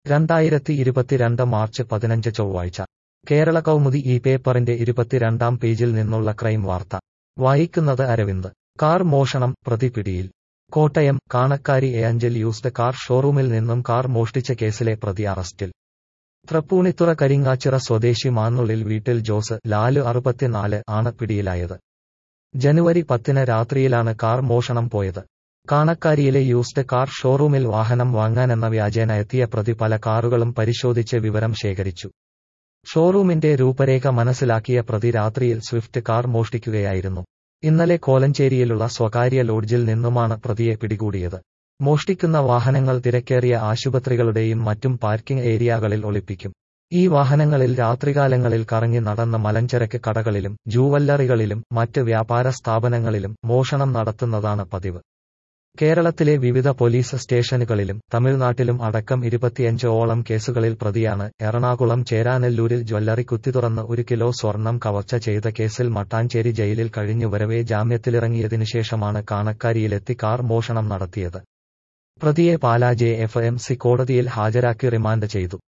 2022 March 15 ചൊവ്വാഴ്ച കേരള കൗമുദി ഈ പേപ്പറിന്റെ 22-ാം പേജിൽ നിന്നുള്ള ക്രൈം വാർത്ത. വായിക്കുന്നത് അരവിന്ദ്. കാർ മോഷണം, പ്രതി പിടിയിൽ. Kottayam, Kanakkari angel used car ഷോറൂമിൽ നിന്നും കാർ മോഷ്ടിച്ച കേസിലെ പ്രതി അറസ്റ്റിൽ. തൃപ്പൂണിത്തുറ കരിങ്ങാച്ചിറ സ്വദേശി മാന്നുള്ളിൽ വീട്ടിൽ ജോസ് ലാലു 64 ആണ് പിടിയിലായത്. ജനുവരി 10 രാത്രിയിലാണ് കാർ മോഷണം പോയത്. കാണക്കാരിയിലെ യൂസ്ഡ് കാർ ഷോറൂമിൽ വാഹനം വാങ്ങാനെന്ന വ്യാജേന എത്തിയ പ്രതി പല കാറുകളും പരിശോധിച്ച് വിവരം ശേഖരിച്ചു. ഷോറൂമിന്റെ രൂപരേഖ മനസ്സിലാക്കിയ പ്രതി രാത്രിയിൽ സ്വിഫ്റ്റ് കാർ മോഷ്ടിക്കുകയായിരുന്നു. ഇന്നലെ കോലഞ്ചേരിയിലുള്ള സ്വകാര്യ ലോഡ്ജിൽ നിന്നുമാണ് പ്രതിയെ പിടികൂടിയത്. മോഷ്ടിക്കുന്ന വാഹനങ്ങൾ തിരക്കേറിയ ആശുപത്രികളുടെയും മറ്റും പാർക്കിംഗ് ഏരിയകളിൽ ഒളിപ്പിക്കും. ഈ വാഹനങ്ങളിൽ രാത്രികാലങ്ങളിൽ കറങ്ങി നടന്ന് മലഞ്ചരക്ക് കടകളിലും ജൂവല്ലറികളിലും മറ്റ് വ്യാപാര സ്ഥാപനങ്ങളിലും മോഷണം നടത്തുന്നതാണ് പതിവ്. കേരളത്തിലെ വിവിധ പോലീസ് സ്റ്റേഷനുകളിലും തമിഴ്നാട്ടിലും അടക്കം 25ഓളം കേസുകളിൽ പ്രതിയാണ്. എറണാകുളം ചേരാനെല്ലൂരിൽ ജ്വല്ലറി കുത്തിത്തുറന്ന് 1 കിലോ സ്വർണം കവർച്ച ചെയ്ത കേസിൽ മട്ടാഞ്ചേരി ജയിലിൽ കഴിഞ്ഞുവരവേ ജാമ്യത്തിലിറങ്ങിയതിനുശേഷമാണ് കാണക്കാരിയിലെത്തി കാർ മോഷണം നടത്തിയത്. പ്രതിയെ പാലാ JFMC കോടതിയിൽ ഹാജരാക്കി റിമാൻഡ് ചെയ്തു.